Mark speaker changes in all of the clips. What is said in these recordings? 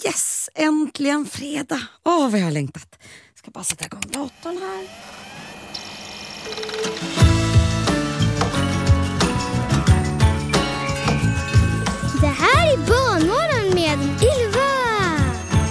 Speaker 1: Yes, äntligen fredag. Vad jag har längtat. Ska bara sätta igång datorn här.
Speaker 2: Det här är Barnmorgon med Ylva.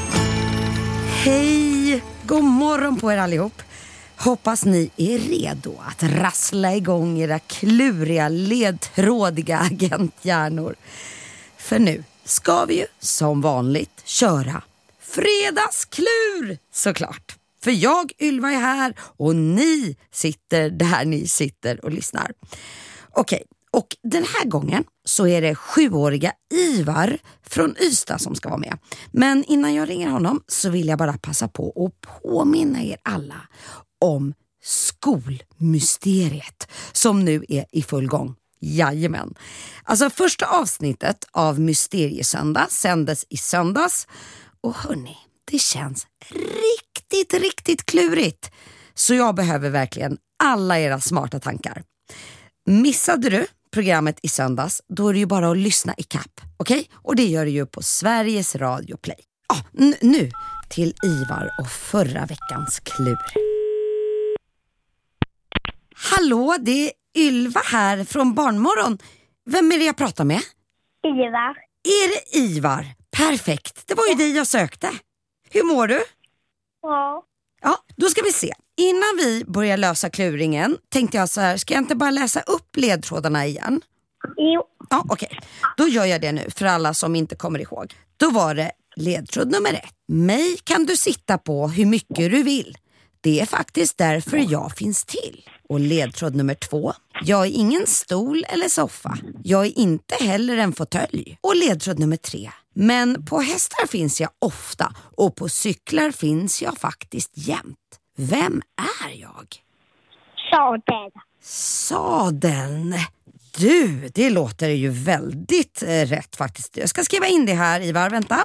Speaker 1: Hej, god morgon på er allihop. Hoppas ni är redo att rassla igång era kluriga, ledtrådiga agenthjärnor. För nu ska vi ju som vanligt köra fredagsklur, såklart. För jag, Ylva, är här och ni sitter där ni sitter och lyssnar. Okej, och den här gången så är det 7-åriga Ivar från Ystad som ska vara med. Men innan jag ringer honom så vill jag bara passa på att påminna er alla om skolmysteriet som nu är i full gång. Jajamän. Alltså första avsnittet av Mysteriesöndag sändes i söndags. Och hörni, det känns riktigt klurigt. Så jag behöver verkligen alla era smarta tankar. Missade du programmet i söndags, då är det ju bara att lyssna i kapp. Okej? Och det gör du ju på Sveriges Radio Play. Nu till Ivar och förra veckans klur. Hallå, det är Ylva här från Barnmorgon. Vem är det jag pratar med?
Speaker 2: Ivar.
Speaker 1: Är det Ivar? Perfekt, det var ju dig jag sökte. Hur mår du?
Speaker 2: Ja.
Speaker 1: Ja, då ska vi se. Innan vi börjar lösa kluringen tänkte jag så här, ska jag inte bara läsa upp ledtrådarna igen?
Speaker 2: Jo.
Speaker 1: Ja, okej. Då gör jag det nu för alla som inte kommer ihåg. Då var det ledtråd nummer 1. Mig kan du sitta på hur mycket du vill. Det är faktiskt därför jag finns till. Och ledtråd nummer 2. Jag är ingen stol eller soffa. Jag är inte heller en fåtölj. Och ledtråd nummer 3. Men på hästar finns jag ofta. Och på cyklar finns jag faktiskt jämt. Vem är jag?
Speaker 2: Sadeln.
Speaker 1: Sadeln. Du, det låter ju väldigt rätt faktiskt. Jag ska skriva in det här, Ivar. Vänta.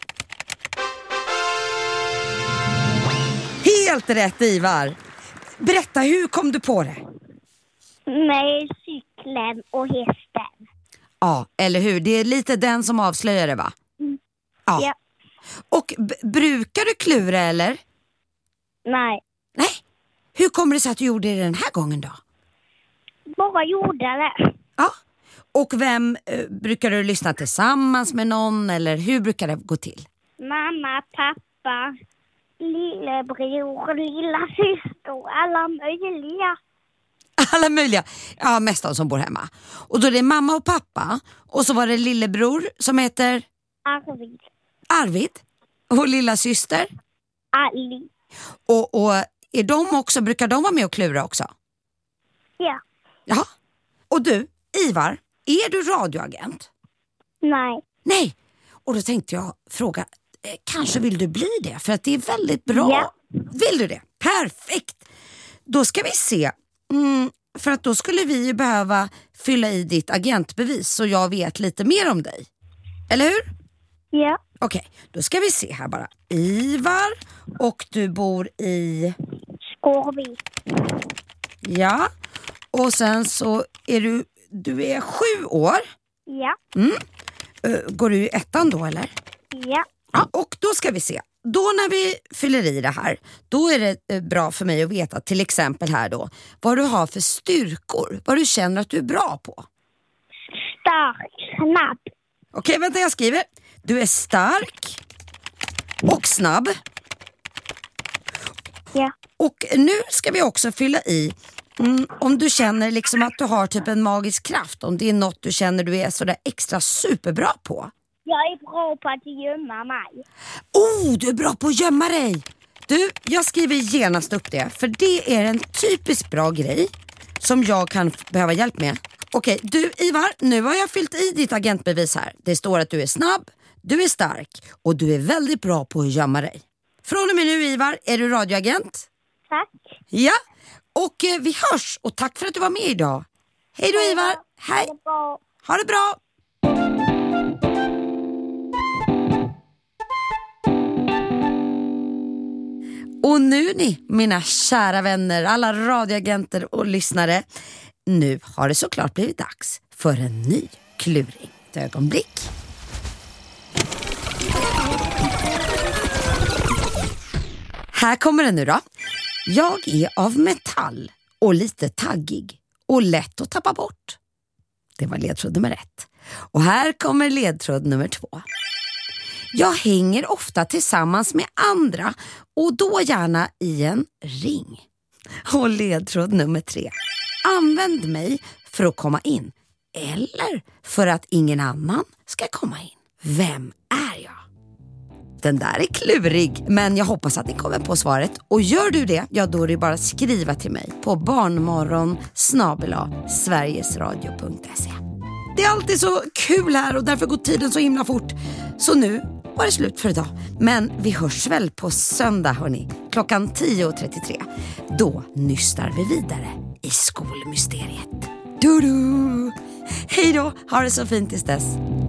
Speaker 1: Helt rätt, Ivar. Berätta, hur kom du på det?
Speaker 2: Med cykeln och hästen.
Speaker 1: Ja, eller hur? Det är lite den som avslöjar det, va? Ja. Och brukar du klura, eller?
Speaker 2: Nej.
Speaker 1: Nej. Hur kommer det sig att du gjorde det den här gången då?
Speaker 2: Bara gjorde det.
Speaker 1: Ja. Och vem brukar du lyssna tillsammans med någon, eller hur brukar det gå till?
Speaker 2: Mamma, pappa, lillebror, lilla syster, alla möjliga.
Speaker 1: Alla möjliga. Ja, mest de som bor hemma. Och då är det mamma och pappa. Och så var det lillebror som heter? Arvid. Och lilla syster?
Speaker 2: Ali.
Speaker 1: Och är de också, brukar de vara med och klura också?
Speaker 2: Ja.
Speaker 1: Ja. Och du, Ivar, är du radioagent?
Speaker 2: Nej.
Speaker 1: Nej. Och då tänkte jag fråga, kanske vill du bli det? För att det är väldigt bra.
Speaker 2: Ja.
Speaker 1: Vill du det? Perfekt. Då ska vi se. För att då skulle vi ju behöva fylla i ditt agentbevis så jag vet lite mer om dig. Eller hur?
Speaker 2: Ja.
Speaker 1: Okej, då ska vi se här bara. Ivar, och du bor i?
Speaker 2: Skårvik.
Speaker 1: Ja, och sen så är du är 7 år.
Speaker 2: Ja.
Speaker 1: Går du i 1:an då, eller?
Speaker 2: Ja.
Speaker 1: Ja, och då ska vi se. Då när vi fyller i det här, då är det bra för mig att veta till exempel här då, vad du har för styrkor, vad du känner att du är bra på.
Speaker 2: Stark, snabb.
Speaker 1: Okej, vänta, jag skriver. Du är stark och snabb.
Speaker 2: Ja.
Speaker 1: Och nu ska vi också fylla i om du känner liksom att du har typ en magisk kraft, om det är något du känner du är sådär extra superbra på.
Speaker 2: Jag är bra på att gömma mig.
Speaker 1: Du är bra på att gömma dig. Du, jag skriver genast upp det, för det är en typiskt bra grej som jag kan behöva hjälp med. Okej, du Ivar, nu har jag fyllt i ditt agentbevis här. Det står att du är snabb, du är stark och du är väldigt bra på att gömma dig. Från och med nu, Ivar, är du radioagent?
Speaker 2: Tack.
Speaker 1: Ja, och vi hörs och tack för att du var med idag. Hej då, Ivar. Hej. Ha det bra. Och nu ni, mina kära vänner, alla radioagenter och lyssnare. Nu har det såklart blivit dags för en ny kluring. Ett ögonblick. Här kommer den nu då. Jag är av metall och lite taggig och lätt att tappa bort. Det var ledtråd nummer 1. Och här kommer ledtråd nummer 2. Jag hänger ofta tillsammans med andra och då gärna i en ring. Och ledtråd nummer 3. Använd mig för att komma in eller för att ingen annan ska komma in. Vem är jag? Den där är klurig, men jag hoppas att ni kommer på svaret. Och gör du det, ja då är det bara att skriva till mig på barnmorgon@sverigesradio.se. Det är alltid så kul här och därför går tiden så himla fort. Så nu var det slut för idag. Men vi hörs väl på söndag hörni, klockan 10:33. Då nystar vi vidare i skolmysteriet. Du! Hej då, ha det så fint tills dess.